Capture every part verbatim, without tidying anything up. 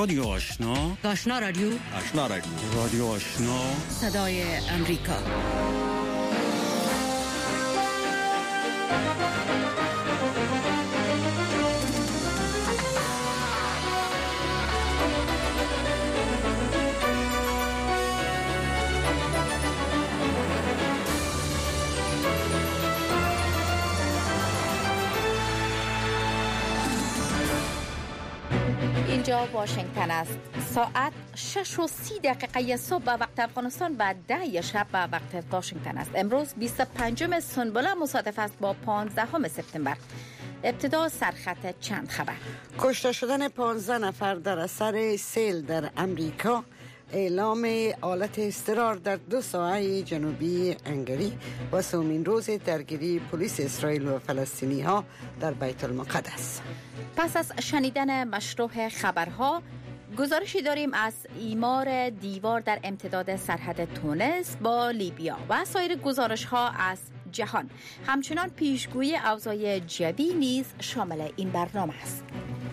رادیو آشنا، آشنا رادیو، آشنا رادیو، رادیو آشنا، صدای امریکا. اینجا واشنگتن است. ساعت شش و سی دقیقه صبح به وقت افغانستان و ده شب به وقت واشنگتن است. امروز بیست و پنجم سنبله مصادف است با پانزدهم سپتامبر. ابتدا سرخط چند خبر. کشته شدن پانزده نفر در اثر سیل در امریکا، اعلام حالت اضطرار در دو ساحه جنوبی هنگری و سومین روز درگیری پلیس اسرائیل و فلسطینی ها در بیت المقدس. پس از شنیدن مشروع خبرها، گزارشی داریم از اعمار دیوار در امتداد سرحد تونس با لیبیا و سایر گزارش ها از جهان. همچنان پیشگویی اوضاع جوی نیز شامل این برنامه است.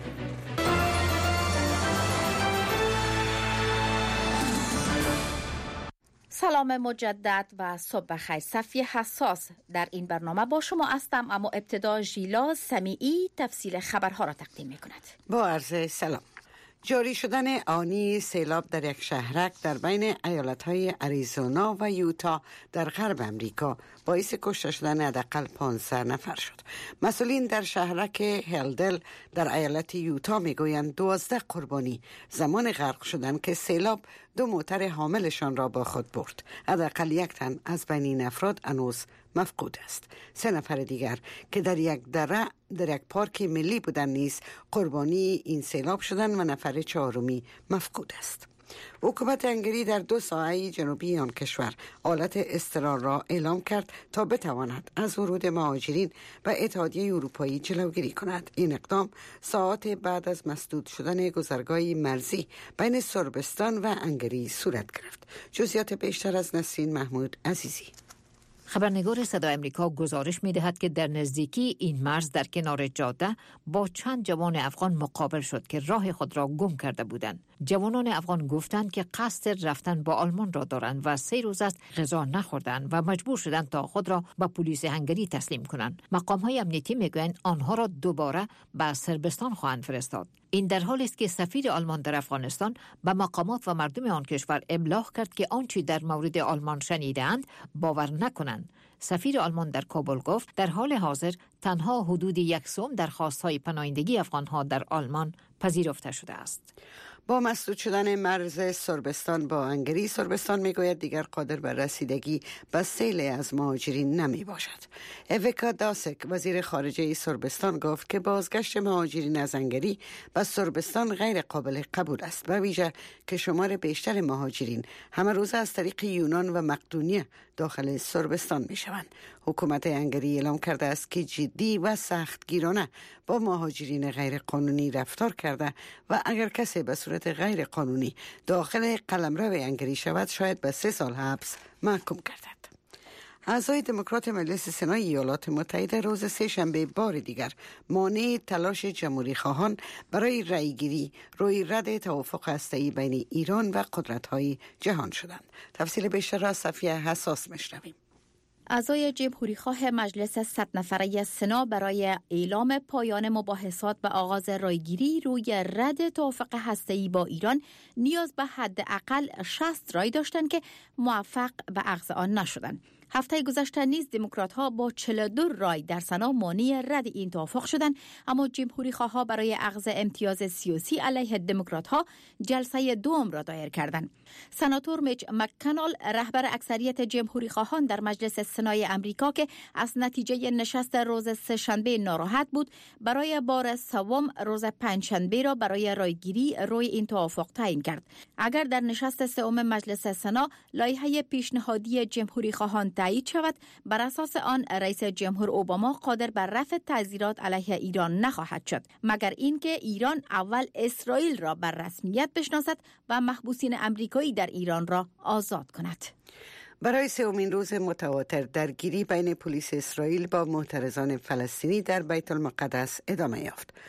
سلام مجدد و صبح بخیر. صفی حساس در این برنامه با شما هستم، اما ابتدا ژیلا سمیعی تفصیل خبرها را تقدیم می کند. با عرض سلام. جاری شدن آنی سیلاب در یک شهرک در بین ایالت‌های اریزونا و یوتا در غرب امریکا باعث کشته شدن حداقل پانزده نفر شد. مسئولین در شهرک هلدل در ایالت یوتا میگویند دوازده قربانی زمان غرق شدند که سیلاب دو موتر حاملشان را با خود برد. حداقل یک تن از بین این افراد هنوز مفقود است. سه نفر دیگر که در یک دره در یک پارک ملی بودند نیز قربانی این سیلاب شدند و نفر چهارمی مفقود است. حکومت هنگری در دو ساحه جنوبی آن کشور حالت اضطرار را اعلام کرد تا بتواند از ورود مهاجرین و اتحادیه اروپایی جلوگیری کند. این اقدام ساعات بعد از مسدود شدن گذرگاه مرزی بین صربستان و هنگری صورت گرفت. جزئیات بیشتر از نسرین محمود عزیزی. خبرنگار صدای امریکا گزارش می دهد که در نزدیکی این مرز در کنار جاده با چند جوان افغان مقابل شد که راه خود را گم کرده بودند. جوانان افغان گفتند که قصد رفتن با آلمان را دارند و سه روز است غذا نخوردند و مجبور شدند تا خود را به پلیس هنگری تسلیم کنند. مقام‌های امنیتی میگویند آنها را دوباره به صربستان خواهند فرستاد. این در حالی است که سفیر آلمان در افغانستان به مقامات و مردم آن کشور ابلاغ کرد که آنچه در مورد آلمان شنیدند باور نکنند. سفیر آلمان در کابل گفت در حال حاضر تنها حدود یک سوم درخواست‌های پناهندگی افغان‌ها در آلمان پذیرفته شده است. با مسدود شدن مرز صربستان با هنگری، صربستان میگوید دیگر قادر بر رسیدگی به سیل از مهاجرین نمی باشد. اویکا داسک وزیر خارجه صربستان گفت که بازگشت مهاجرین از هنگری به صربستان غیر قابل قبول است، به ویژه که شمار بیشتر مهاجرین همه روز از طریق یونان و مقدونیه داخل صربستان می شوند. حکومت هنگری اعلام کرده است که جدی و سختگیرانه با مهاجرین غیر قانونی رفتار کرده و اگر کسی به صورت غیر قانونی داخل قلمرو هنگری شود شاید به سه سال حبس محکوم گردد. اعضای دموکرات مجلس سنای ایالات متحده روز سه شنبه بار دیگر مانع تلاش جمهوری خواهان برای رأیگیری روی رد توافق هسته‌ای بین ایران و قدرت‌های جهان شدند. تفصیل بیشتر را صفیه حساس میشنویم. اعضای جمهوریخواه مجلس صد نفره سنا برای اعلام پایان مباحثات و آغاز رایگیری روی رد توافق هسته‌ای با ایران نیاز به حداقل شصت رای داشتند که موفق به اخذ آن نشدند. هفته گذشته نیز دموکرات‌ها با چهل و دو رای در سنا مانع رد این توافق شدند، اما جمهوری‌خواها برای اخذ امتیاز سیاسی علیه دموکرات‌ها جلسه دوم را دایر کردند. سناتور میچ مک‌کانل رهبر اکثریت جمهوری‌خواهان در مجلس سنای امریکا که از نتیجه نشست روز سه‌شنبه ناراحت بود، برای بار سوم روز پنجشنبه را برای رایگیری روی این توافق تعیین کرد. اگر در نشست سوم مجلس سنا لایحه پیشنهادی جمهوری‌خواهان تایید شود، بر اساس آن رئیس جمهور اوباما قادر بر رفع تعزیرات علیه ایران نخواهد شد، مگر اینکه ایران اول اسرائیل را بر رسمیت بشناسد و محبوسین امریکایی در ایران را آزاد کند. برای سومین روز متواتر درگیری بین پلیس اسرائیل با معترضان فلسطینی در بیت المقدس ادامه یافت.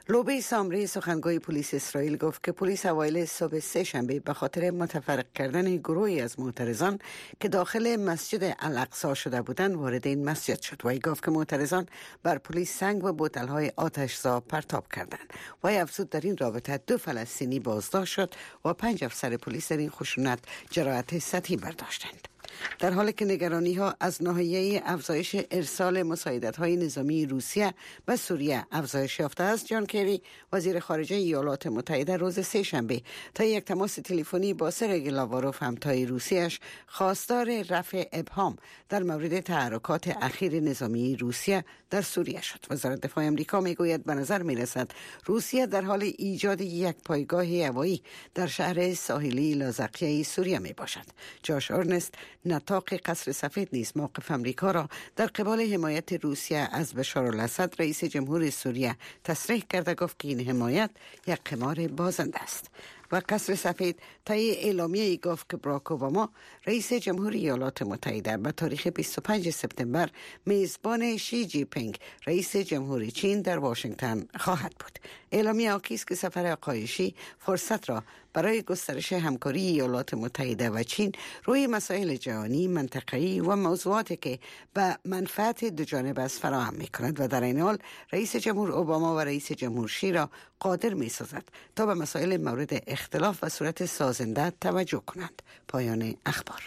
لوبی سامری سخنگوی پلیس اسرائیل گفت که پلیس اوایل صبح سه شنبه به خاطر متفرق کردن گروهی از معترضان که داخل مسجد الاقصی شده بودند وارد این مسجد شد. وی گفت که معترضان بر پلیس سنگ و بوتل‌های آتش‌زا پرتاب کردند. وی افزود در این رابطه دو فلسطینی بازداشت شد و پنج افسر پلیس در این خشونت جراحت سطحی برداشتند. در حالی که نگرانی ها از ناحیه افزایش ارسال مساعدت های نظامی روسیه به سوریه افزایش یافته است، جان کری وزیر خارجه ایالات متحده روز سه شنبه تا یک تماس تلفنی با سرگئی لاواروف همتای روسیه‌اش خواستار رفع ابهام در مورد تحرکات اخیر نظامی روسیه در سوریه شد. وزارت دفاع آمریکا میگوید به نظر میرسد روسیه در حال ایجاد یک پایگاه هوایی در شهر ساحلی لاذقیه سوریه می باشد. جاش ارنست نطاق قصر سفید نیز موقف امریکا را در قبال حمایت روسیه از بشار الاسد رئیس جمهور سوریه تصریح کرده، گفت که این حمایت یک قمار بازنده است. و قصر سفید طی اعلامیه‌ای گفت که براک اوباما رئیس جمهوری ایالات متحده به تاریخ بیست و پنج سپتامبر میزبان شی جی پینگ رئیس جمهوری چین در واشنگتن خواهد بود. اعلامیه آکی است که سفر آقای شی فرصت را برای گسترش همکاری ایالات متحده و چین روی مسائل جهانی، منطقه‌ای و موضوعاتی که به منفعت دو جانب است فراهم می‌کند و در این حال رئیس جمهور اوباما و رئیس جمهور شی را قادر می‌سازد تا به مسائل مورد اختلاف و صورت سازنده توجه کنند. پایان اخبار.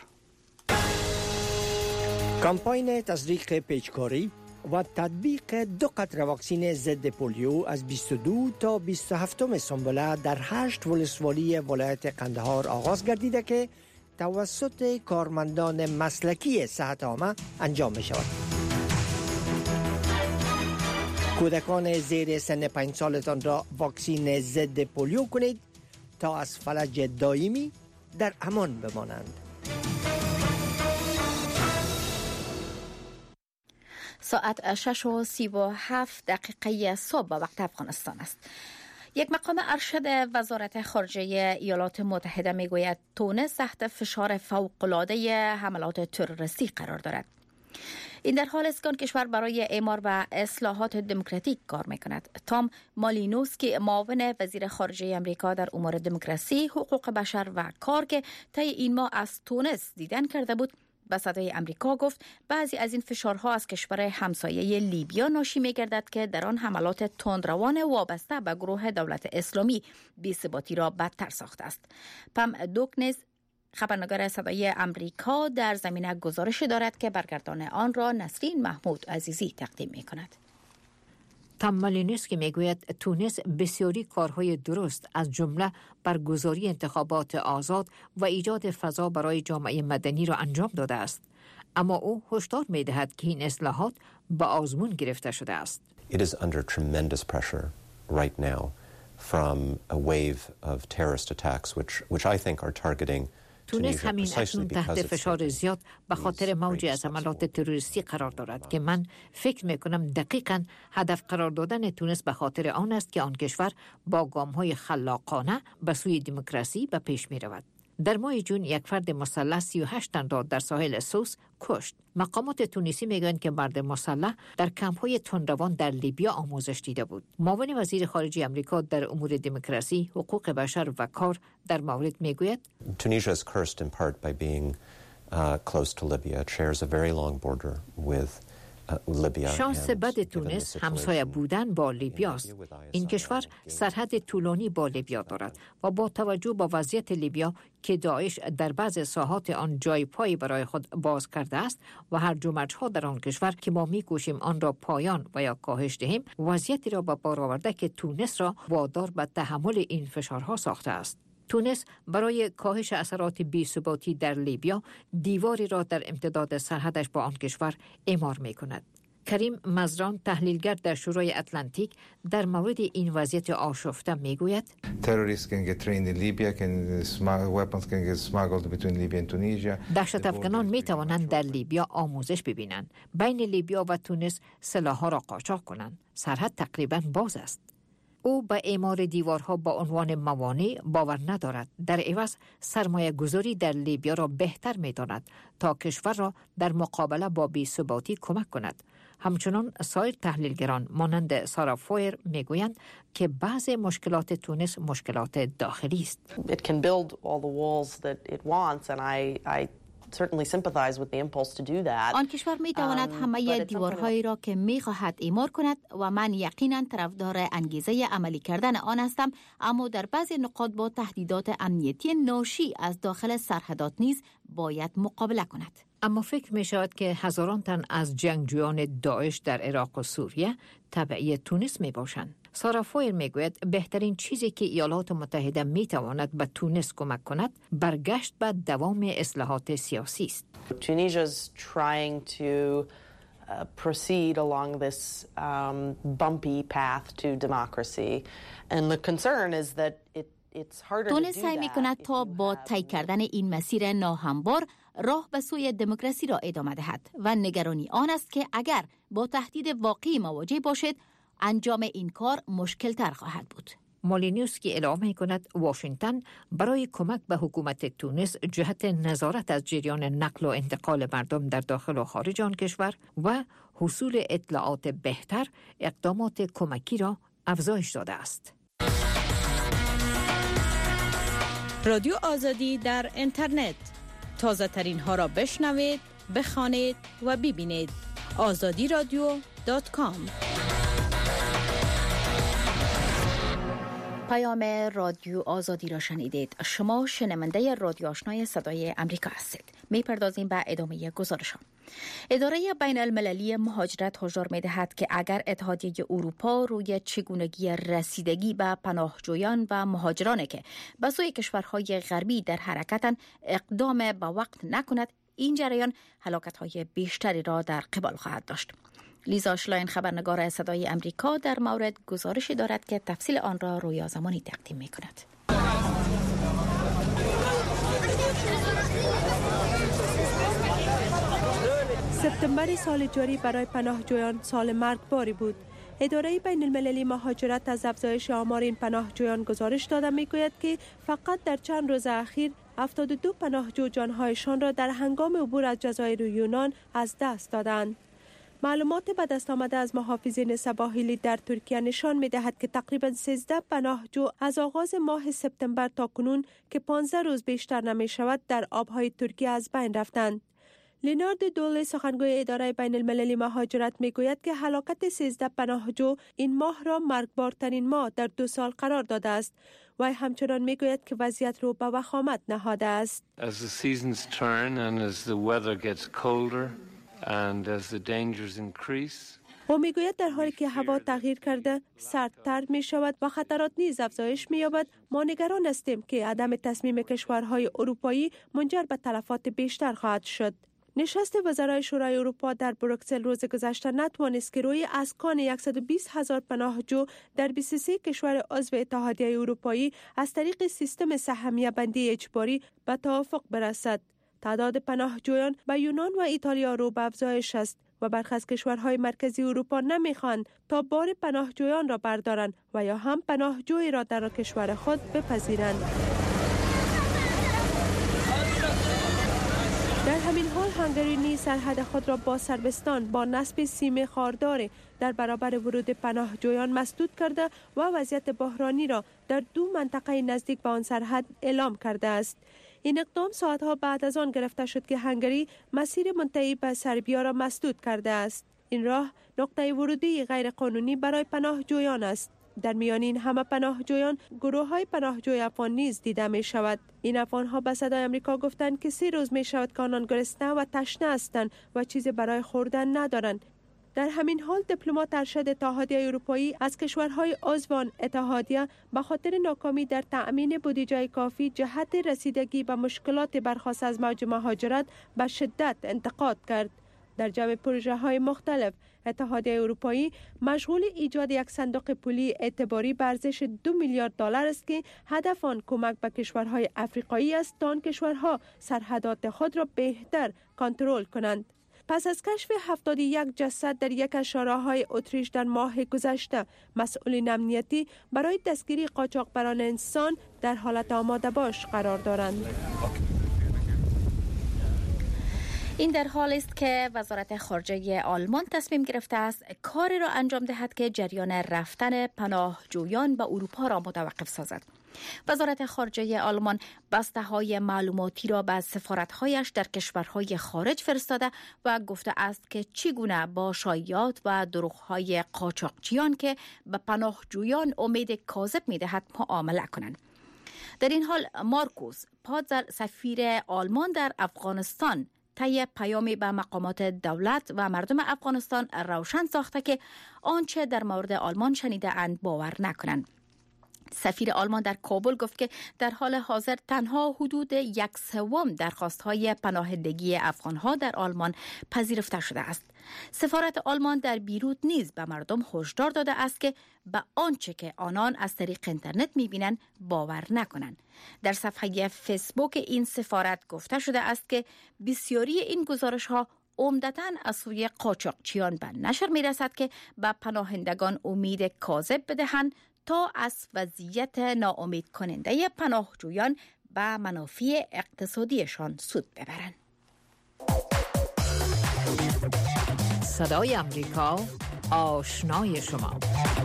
کمپاین تزریق پیچکاری و تطبیق دو قطره واکسن ضد پولیو از بیست و دو تا بیست و هفت سنبله در هشت ولسوالی ولایت قندهار آغاز گردیده که توسط کارمندان مسلکی صحت عامه انجام می شود. کودکان زیر سن پنج سالتان را واکسن ضد پولیو کنید تا از فلج دائمی در امان بمانند. ساعت شش و سی و هفت دقیقه صبح وقت افغانستان است. یک مقام ارشد وزارت خارجه ایالات متحده میگوید تونس تحت فشار فوق‌العاده حملات تروریستی قرار دارد. این در حال است که کشور برای اعمار و اصلاحات دموکراتیک کار میکند. تام مالینوسکی معاون وزیر خارجه امریکا در امور دموکراسی، حقوق بشر و کار که طی این ماه از تونس دیدن کرده بود، به صدای امریکا گفت بعضی از این فشارها از کشور همسایه لیبیا ناشی می‌گردد که در آن حملات تندروان وابسته به گروه دولت اسلامی بی‌ثباتی را بدتر ساخته است. پم دوکنز خبرنگار صدای امریکا در زمینه گزارش دارد که برگردان آن را نسرین محمود عزیزی تقدیم می‌کند. تام مالینوسکی میگوید تونس بسیاری کارهای درست از جمله برگزاری انتخابات آزاد و ایجاد فضا برای جامعه مدنی را انجام داده است، اما او هشدار می‌دهد که این اصلاحات به آزمون گرفته شده است. It is under tremendous pressure right now from a wave of terrorist attacks which which I think are targeting تونس همین اکنون تحت فشار زیاد به خاطر موجی از حملات تروریستی قرار دارد که من فکر میکنم دقیقاً هدف قرار دادن تونس به خاطر آن است که آن کشور با گام‌های خلاقانه به سوی دموکراسی به پیش می رود. در ماه جون یک فرد مسلح سی و هشت تن را در ساحل سوس کشت. مقامات تونسی میگویند که مرد مسلح در کمپ‌های تندروان در لیبیا آموزش دیده بود. معاون وزیر خارجه آمریکا در امور دموکراسی، حقوق بشر و کار در مورد میگوید Tunisia is cursed in part by being uh, close to Libya. It shares a very long border with شانس بد تونس همسایه بودن با لیبیاست. این کشور سرحد طولانی با لیبیا دارد و با توجه به وضعیت لیبیا که داعش در بعض ساحات آن جای پایی برای خود باز کرده است و هر جمعها در آن کشور که ما می‌کوشیم آن را پایان و یا کاهش دهیم، وضعیتی را به بار آورده که تونس را وادار به تحمل این فشارها ساخته است. تونس برای کاهش اثرات بی‌ثباتی در لیبیا دیواری را در امتداد سرحدش با آن کشور اعمار می‌کند. کریم مزران تحلیلگر در شورای اتلانتیک در مورد این وضعیت آشفته میگوید دهشت افغانان می توانند در لیبیا آموزش ببینند، بین لیبیا و تونس سلاح‌ها را قاچاق کنند. سرحد تقریباً باز است. او به اعمار دیوارها با عنوان موانع باور ندارد. در عوض سرمایه گذاری در لیبیا را بهتر می داند تا کشور را در مقابله با بی‌ثباتی کمک کند. همچنان سایر تحلیلگران مانند سارا فویر میگویند که بعض مشکلات تونس مشکلات داخلی است. It can build all the walls that it wants and I I certainly sympathize with the impulse to do that. آن کشور می تواند همه دیوارهایی را که می خواهد اعمار کند و من یقینا طرفدار انگیزه عملی کردن آن هستم، اما در بعضی نقاط با تهدیدات امنیتی ناشی از داخل سرحدات نیز باید مقابله کند. اما فکر می شود که هزاران تن از جنگجویان داعش در عراق و سوریه تبعی تونس می باشند. سارا فویر می گوید بهترین چیزی که ایالات متحده می تواند به تونس کمک کند برگشت به دوام اصلاحات سیاسی است. Tunisia is trying to uh, proceed along this um, bumpy path to democracy and the concern is that it it's harder to do that. تونس سعی می کند تا با طی کردن این مسیر ناهموار راه به سوی دموکراسی را ادامه دهد و نگرانی آن است که اگر با تهدید واقعی مواجه باشد انجام این کار مشکل تر خواهد بود. مالینیوس که اعلام می کند واشنگتن برای کمک به حکومت تونس جهت نظارت از جریان نقل و انتقال مردم در داخل و خارج آن کشور و حصول اطلاعات بهتر اقدامات کمکی را افزایش داده است. رادیو آزادی در اینترنت، تازه ترین ها را بشنوید، بخوانید و ببینید. آزادی رادیو دات کام. پیام رادیو آزادی را شنیدید. شما شنونده رادیو آشنای صدای امریکا هستید. میپردازیم به ادامه گزارشان. اداره بین المللی مهاجرت هشدار می‌دهد که اگر اتحادیه اروپا روی چگونگی رسیدگی به پناهجویان و مهاجرانی که به سوی کشورهای غربی در حرکتند اقدام به وقت نکند، این جریان هلاکت‌های بیشتری را در قبال خواهد داشت. لیزا شلاین خبرنگار صدای امریکا در مورد گزارشی دارد که تفصیل آن را رویا زمانی تقدیم می‌کند. سپتامبر سال جاری برای پناهجویان سال مرگباری بود. اداره بین المللی مهاجرت از افزایش آمار این پناهجویان گزارش داده میگوید که فقط در چند روز اخیر هفتاد و دو پناهجو جانهایشان را در هنگام عبور از جزایر یونان از دست دادند. معلومات به دست آمده از محافظین سواحلی در ترکیه نشان می‌دهد که تقریباً سیزده پناهجو از آغاز ماه سپتامبر تا کنون که پانزده روز بیشتر نمی‌شود در آب‌های ترکیه از بین رفتند. لینارد دوله سخنگوی اداره بین المللی مهاجرت میگوید که هلاکت سیزده پناهجو این ماه را مرگبارترین ماه در دو سال قرار داده است و همچنان میگوید که وضعیت رو به وخامت نهاده است. As the seasons turn and as the weather gets colder and as the dangers increase. او میگوید در حالی که هوا تغییر کرده، سردتر می شود و خطرات نیز افزایش می یابد، ما نگران هستیم که عدم تصمیم کشورهای اروپایی منجر به تلفات بیشتر خواهد شد. نشست وزرای شورای اروپا در بروکسل روز گذشته نتوانست که روی اسکان صد و بیست هزار پناهجو در بیست و سه کشور عضو اتحادیه اروپایی از طریق سیستم سهمیه بندی اجباری به توافق برسد. تعداد پناهجویان به یونان و ایتالیا رو به افزایش است و برخی از کشورهای مرکزی اروپا نمیخواهند تا بار پناهجویان را بردارند و یا هم پناهجویی را در کشور خود بپذیرند. در همین حال هنگری نیز سرحد خود را با صربستان با نصب سیم خاردار در برابر ورود پناهجویان مسدود کرده و وضعیت بحرانی را در دو منطقه نزدیک به آن سرحد اعلام کرده است. این اقدام ساعتها بعد از آن گرفته شد که هنگری مسیر منتهی به سربیا را مسدود کرده است. این راه نقطه ورودی غیر قانونی برای پناهجویان است. در میان این همه پناهجویان گروه های پناهجوی افغان نیز دیده می شود. این افغان ها به صدای امریکا گفتند که سه روز می شود که آنان گرسنه و تشنه هستند و چیزی برای خوردن ندارند. در همین حال دیپلمات ارشد اتحادیه اروپایی از کشورهای عضو آن اتحادیه به خاطر ناکامی در تأمین بودجه کافی جهت رسیدگی به مشکلات برخاست از موج مهاجرت به شدت انتقاد کرد. در جمع پروژه های مختلف اتحادیه اروپایی مشغول ایجاد یک صندوق پولی اعتباری به ارزش دو میلیارد دلار است که هدف آن کمک به کشورهای افریقایی است تا آن کشورها سرحدات خود را بهتر کنترل کنند. پس از کشف هفتاد و یک جسد در یک از شاهراهای اتریش در ماه گذشته، مسئولین امنیتی برای دستگیری قاچاقبران انسان در حالت آماده باش قرار دارند. این در حالی است که وزارت خارجه آلمان تصمیم گرفته است کاری را انجام دهد که جریان رفتن پناهجویان به اروپا را متوقف سازد. وزارت خارجه آلمان بسته‌های معلوماتی را به سفارت‌هایش در کشورهای خارج فرستاده و گفته است که چگونه با شایعات و دروغ‌های قاچاقچیان که به پناهجویان امید کاذب می‌دهد معامله کنند. در این حال مارکوس پادزر سفیر آلمان در افغانستان طی پیامی به مقامات دولت و مردم افغانستان روشن ساخته که آنچه در مورد آلمان شنیده اند باور نکنند. سفیر آلمان در کابل گفت که در حال حاضر تنها حدود یک سوم درخواست‌های پناهندگی افغان‌ها در آلمان پذیرفته شده است. سفارت آلمان در بیروت نیز به مردم هشدار داده است که به آنچه که آنان از طریق اینترنت می‌بینند باور نکنند. در صفحه فیسبوک این سفارت گفته شده است که بسیاری این گزارش‌ها عمدتاً از سوی قاچاقچیان به نشر می‌رسد که به پناهندگان امید کاذب بدهند تا از وضعیت ناامید کننده پناهجویان به منافع اقتصادیشان سود ببرند. صدای امریکا، آشنای شما.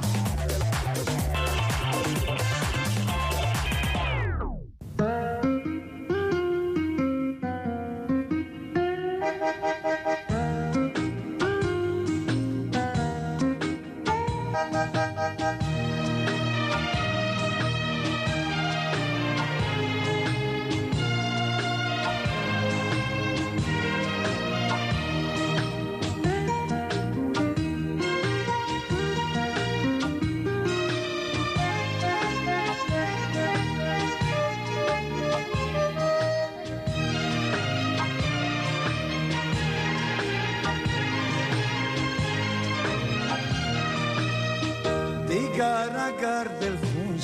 اگر دل خون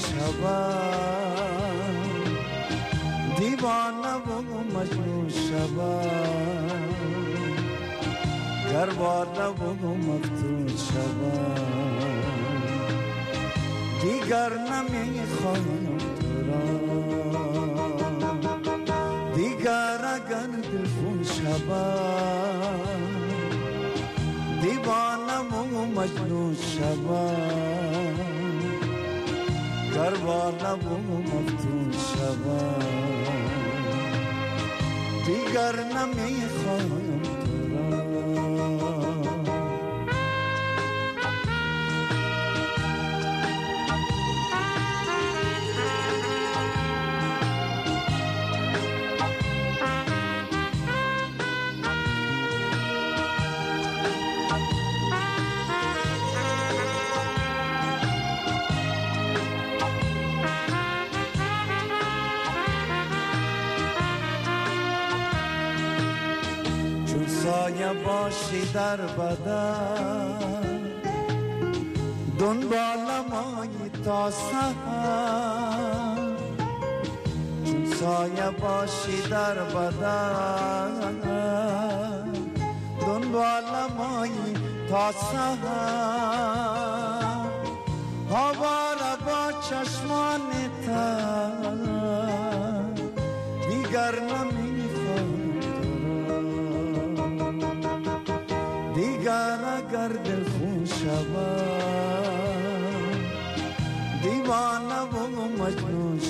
شود دیوانه و مجنون شود گرباله و مفتون شود دیگر نمیخوام تو را دیگر اگر دل خون شود دیوانه و مجنون شود گرباله و مفتون شود دیگر نمیخوام تو را سایه باشی در بدن دنبال مایی تا سحر چون سایه باشی در بدن دنبال مایی تا سحر هوا را با چشمان تر دیگر نمیخوام دیگر اگر دل خون شود دیوانه و مجنون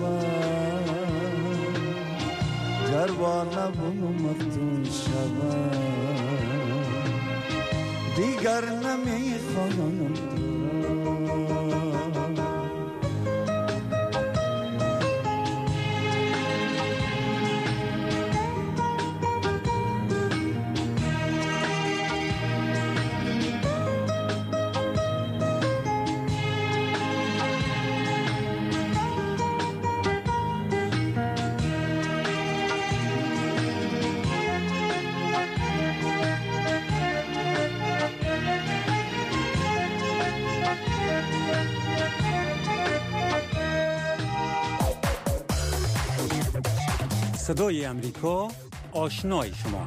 شود گرباله و مفتون شود دیگر نمیخوام صدای امریکا، آشنای شما.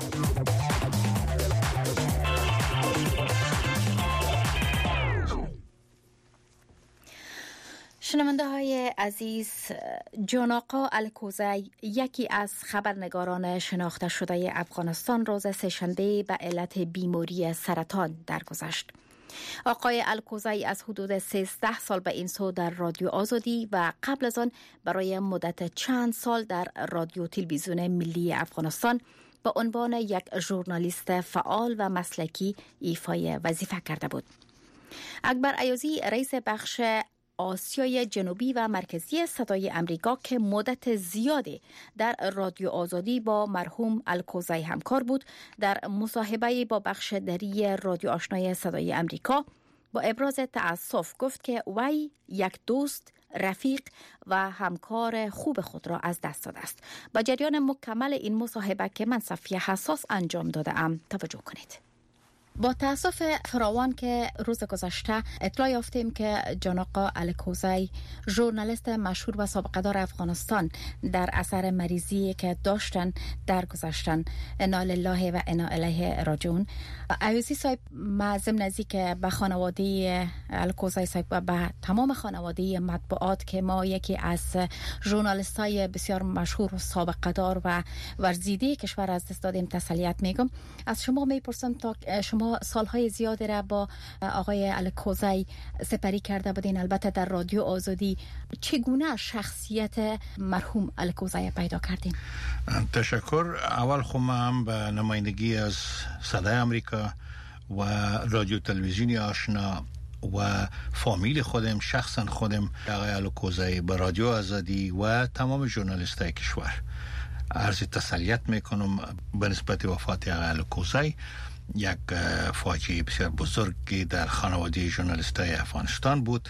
شنونده های عزیز، جان آقا الکوزی یکی از خبرنگاران شناخته شده افغانستان روز سه‌شنبه به علت بیماری سرطان درگذشت. آقای الکوزی از حدود سیزده سال به این سو در رادیو آزادی و قبل از آن برای مدت چند سال در رادیو تلویزیون ملی افغانستان به عنوان یک ژورنالیست فعال و مسلکی ایفای وظیفه کرده بود. اکبر ایازی رئیس بخش آسیای جنوبی و مرکزی صدای امریکا که مدت زیادی در رادیو آزادی با مرحوم الکوزی همکار بود، در مصاحبه با بخش دری رادیو آشنای صدای امریکا با ابراز تأسف گفت که وی یک دوست، رفیق و همکار خوب خود را از دست داده است. با جریان مکمل این مصاحبه که من صفیه حساس انجام داده ام توجه کنید. با تأسف فراوان که روز گذشته اطلاع یافتیم که جان آقا الکوزی، ژورنالیست مشهور و سابقه دار افغانستان، در اثر مریضی که داشتن درگذشتن. انا لله و انا الیه راجعون. ایازی صاحب، ما ضمن ازی که به خانواده الکوزی صاحب و به تمام خانواده مطبوعات که ما یکی از ژورنالیستای بسیار مشهور و سابقه دار و ورزیده کشور از دست دادیم تسلیت میگم. از شما میپرسم تا شما سالهای زیادی را با آقای الکوزی سپری کرده بودین، البته در رادیو آزادی، چگونه شخصیت مرحوم الکوزی پیدا کردین؟ تشکر. اول خو من به نمایندگی از صدای امریکا و رادیو تلویزیونی آشنا و فامیل خودم، شخصا خودم، آقای الکوزی به رادیو آزادی و تمام ژورنالیستای کشور عرض تسلیت میکنم به نسبت وفات آقای الکوزی. یک فاجعه بسیار بزرگی در خانواده ژورنالیستای افغانستان بود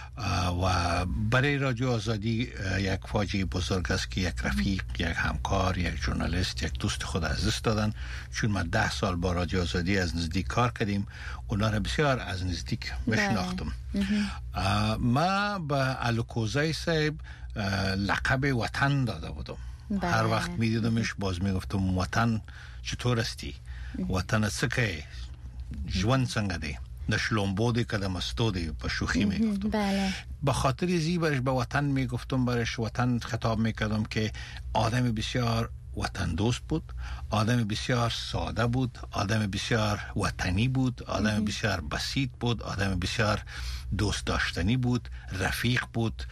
و برای رادیو آزادی یک فاجعه بزرگ است که یک رفیق، یک همکار، یک ژورنالیست، یک دوست خود از دست دادن. چون ما ده سال با رادیو آزادی از نزدیک کار کردیم، اونا را بسیار از نزدیک میشناختم. ما به الکوزی صاحب لقب وطن داده بودم. بله. هر وقت میدیدمش باز میگفتم وطن چطور استی؟ وطن سکه جوان څنګه دی؟ د شلومبو دی که د مستو دی؟ په شوخی میگفتم. بله. به خاطر زی برش به وطن میگفتم، برش وطن خطاب میکردم که آدم بسیار وطن دوست بود، آدم بسیار ساده بود، آدم بسیار وطنی بود، آدم بسیار بسیط بود، آدم بسیار دوست داشتنی بود، رفیق بود،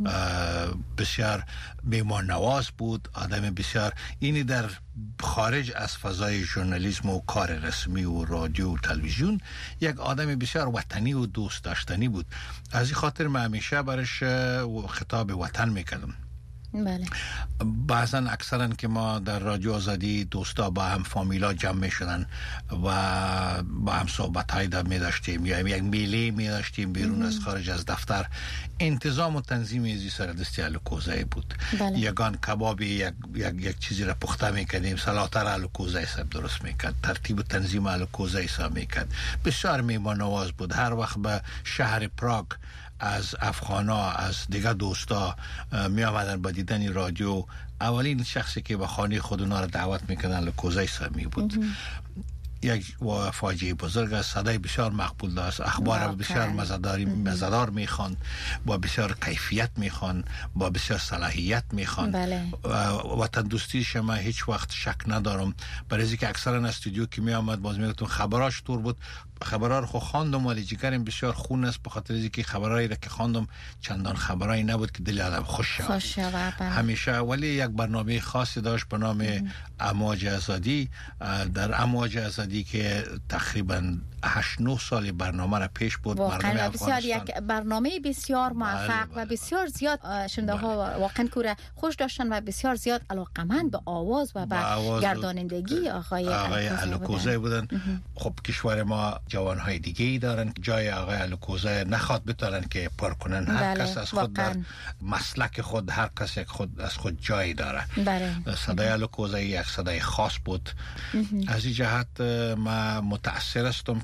بسیار مهمان نواز بود، آدم بسیار، اینی در خارج از فضای ژورنالیسم و کار رسمی و رادیو و تلویزیون یک آدم بسیار وطنی و دوست داشتنی بود. از این خاطر من همیشه برش خطاب وطن میکردم. بله. بعضا اکثرا که ما در رادیو آزادی دوستا با هم فامیلا جمع می شدن و با هم صحبت های می داشتیم یا یک میله می داشتیم بیرون از خارج از دفتر. انتظام و تنظیم ازی سر دستی الکوزی بود. بله. یگان کبابی یک, یک, یک چیزی را پخته می کردیم، سلاتر الکوزی صاحب درست می کرد، ترتیب و تنظیم الکوزی صاحب می کرد. بسیار میهمان نواز بود. هر وقت به شهر پراگ از افغانا، از دیگه دوستا می آمدن با دیدن رادیو، اولین شخصی که به خانه خود اونا را دعوت میکردن الکوزی صاحب می بود. یک فاجعه بزرگ است. صدای بسیار مقبول داشت، اخبار بسیار مزداری مزدار میخوان، با بسیار کیفیت میخوان، با بسیار صلاحیت میخوان. بله. وطن دوستی شما هیچ وقت شک ندارم، برای اینکه اکثرا استودیو که می آمد باز میگفتم خبراش طور بود، خبرها رو خو خواندم ولی جگرم بسیار خون است، به خاطر اینکه خبرایی را که خواندم چندان خبرایی نبود که دل آدم خوش شود. خوش شود. همیشه ولی یک برنامه خاصی داشت به نام امواج آزادی. در امواج آزادی که تقریبا هشت نه سال برنامه را پیش بود، واقعا بسیار یک برنامه بسیار موفق و بسیار زیاد شنونده ها واقعا کوره خوش داشتن و بسیار زیاد علاقمند به آواز و به گردانندگی آقای آقای الکوزی بودن. خب کشور ما جوانهای دیگه ای دارن، جای آقای الکوزی نخواد بتونن که پر کنن. هر بله. کس از خود در مسلک خود، هر کس یک خود از خود جایی داره. بله. صدای الکوزی یک صدای خاص بود. از این جهت ما متأثر هستم که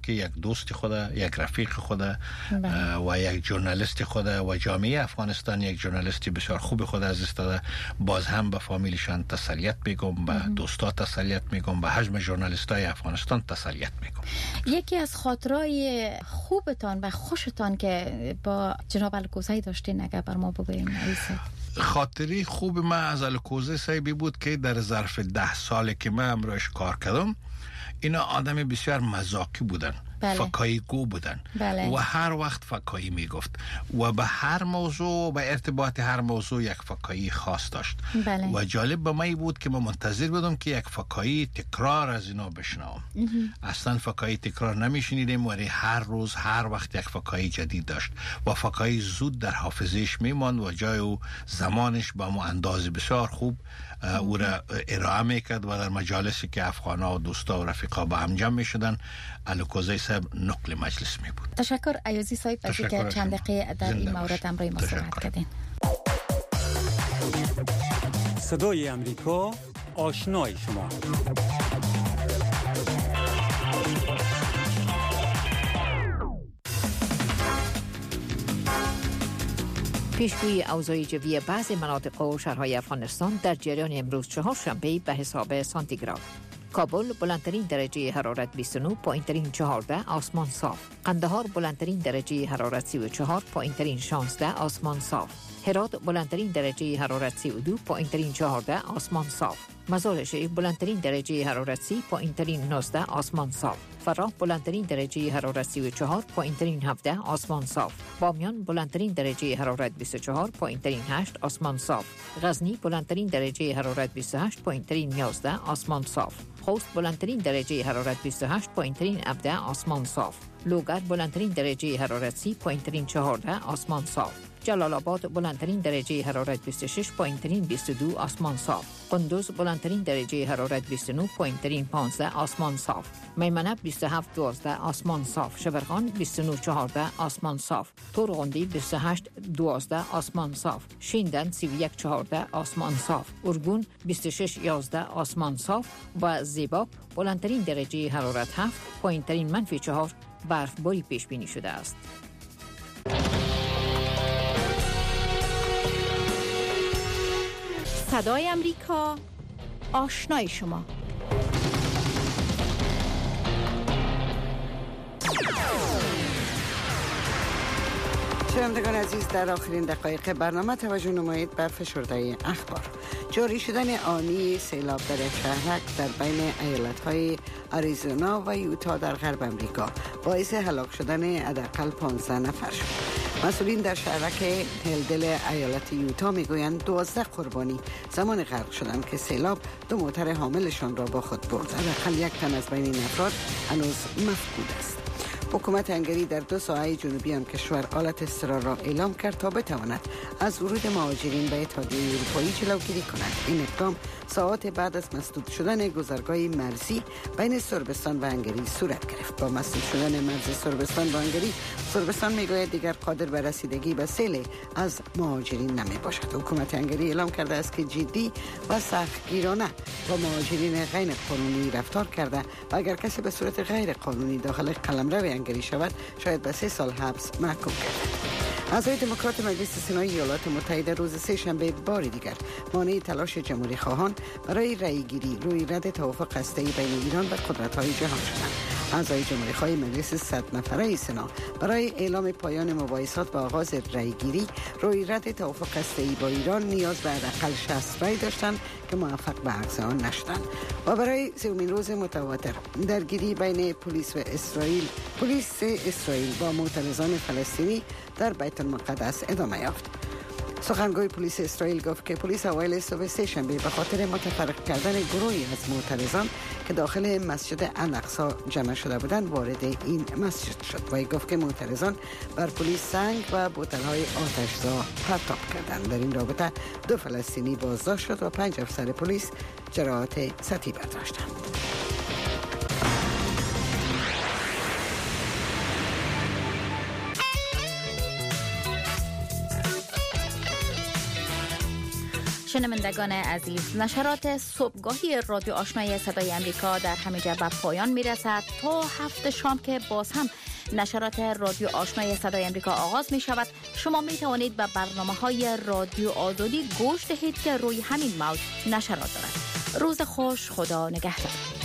که یک دوست خود، یک رفیق خود و یک ژورنالیست خود و جامعه افغانستان یک ژورنالیست بسیار خوب خود از است داده. باز هم به فامیلشان تسلیت میگم، به دوستا تسلیت میگم، به حجم ژورنالیستای افغانستان تسلیت میگم. یکی از خاطرای خوبتان و خوشتان که با جناب الکوزی داشتین اگر بر ما بگوییم. خاطری خوب من از الکوزی صاحبی بود که در ظرف ده ساله که من امروش کار کردم، اینا آدم بسیار مزاکی بودن. بله. فکایی گو بودن. بله. و هر وقت فکایی میگفت و به هر موضوع، به ارتباط هر موضوع یک فکایی خاص داشت. بله. و جالب به من بود که من منتظر بودم که یک فکایی تکرار از اینا بشنوم. اصلا فکایی تکرار نمیشنیدیم، ولی هر روز هر وقت یک فکایی جدید داشت و فکایی زود در حافظهش میماند و جای و زمانش با مو انداز بسیار خوب او را ارائه میکرد و در مجالسی که افغانا و دوستا و رفیقا با هم جمع میشدن الکوزی صاحب نقل مجلس می بود. تشکر ایازی صاحب از اینکه چند دقیقه در این مورد همراه ما صحبت کردین. صدای امریکا، آشنای شما. پیشگویی اوضاع جوی بعضی مناطق و شهرهای افغانستان در جریان امروز چهارشنبه به حساب سانتیگراد. کابل بلندترین درجه حرارت بیست و نه، پایینترین چهارده، آسمان صاف. قندهار بلندترین درجه حرارت سی و چهار، پایینترین شانزده، آسمان صاف. هرات بلندترین درجه حرارت سی و دو، پایینترین چهارده، آسمان صاف. مزار شریف بلندترین درجه حرارت سی، پایینترین نوزده، آسمان صاف. فراه بلندترین درجه حرارت سی و چهار، پایینترین هفده، آسمان صاف. بامیان بلندترین درجه حرارت بیست و چهار، پایینترین هشت، آسمان صاف. غزنی بلندترین درجه حرارت بیست و هشت، پایینترین یازده، آسمان صاف. خوست بلندترین درجه حرارت بیست و هشت، پایینترین هفده، آسمان صاف. لوگر بلندترین درجه حرارت سی، پایینترین چهارده، آسمان صاف. جلال آباد بلندترین درجه حرارت بیست و شش، پایینترین بیست و دو، آسمان صاف. قندوز بلندترین درجه حرارت بیست و نه، پایینترین پانزده، آسمان صاف. میمنه بیست و هفت، دوازده، آسمان صاف. شبرغان بیست و نه، چهارده، آسمان صاف. تورغندی بیست و هشت، دوازده، آسمان صاف. شیندن سی و یک، چهارده، آسمان صاف. ارگون بیست و شش، یازده، آسمان صاف. و زیبا بلندترین درجه حرارت هفت، پایینترین منفی چهار، برفباری پیش بینی شده است. صدای امریکا، آشنای شما. شنوندگان عزیز، در آخرین دقایق برنامه توجه نمایید به فشرده اخبار. جاری شدن آنی سیلاب در یک شهرک در بین ایالت‌های آریزونا و یوتا در غرب امریکا باعث هلاک شدن حداقل پانزده نفر شد. مسئولین در شهرک هلدل ایالت یوتا میگویند دوازده قربانی زمان غرق شدند که سیلاب دو موتر حاملشان را با خود برد. حداقل یک تن از بین این افراد هنوز مفقود است. حکومت هنگری در دو ساحه جنوبی هم کشور حالت اضطرار را اعلام کرد تا بتواند از ورود مهاجرین به اتحادیه اروپایی جلوگیری کند. این اقدام ساعات بعد از مسدود شدن گذرگاه مرزی بین صربستان و هنگری صورت گرفت. با مسدود شدن مرز صربستان و هنگری، صربستان میگوید دیگر قادر به رسیدگی به سیل از مهاجرین نمی باشد. حکومت هنگری اعلام کرده است که جدی و سختگیرانه با مهاجرین غیر قانونی رفتار کرده و اگر کسی به صورت غیر قانونی داخل قلمرو هنگری شود شاید به سه سال حبس محکوم گردد. اعضای دموکرات مجلس سنای ایالات متحده روز سه شنبه بار دیگر مانع تلاش جمهوری خواهان برای رأیگیری روی رد توافق هسته‌ای بین ایران و قدرت‌های جهان شدند. اعضای جمهوری خواه مجلس صد نفره سنا برای اعلام پایان مباحثات و آغاز رأیگیری روی رد توافق هسته‌ای با ایران نیاز به حداقل شصت رأی داشتند که موفق به عقد آن نشدند. و برای سومین روز متواتر درگیری بین پلیس و اسرائیل پلیس اسرائیل با معترضان فلسطینی در بیت المقدس ادامه یافت. سخنگوی پلیس اسرائیل گفت که پلیس اوایل صبح سه شنبه به خاطر متفرق کردن گروهی از معترضان که داخل مسجد الاقصی جمع شده بودند وارد این مسجد شد. و گفت که معترضان بر پلیس سنگ و بوتل‌های آتش‌زا پرتاب کردند. در این رابطه دو فلسطینی بازداشت شد و پنج افسر پلیس جراحات سطحی برداشتند. شنوندگان عزیز، نشرات صبحگاهی رادیو آشنای صدای امریکا در همه جا به پایان میرسد. تا هفته شام که باز هم نشرات رادیو آشنای صدای امریکا آغاز می شود. شما می توانید به برنامه های رادیو آزادی گوش دهید که روی همین موج نشرات دارد. روز خوش، خدا نگهدار.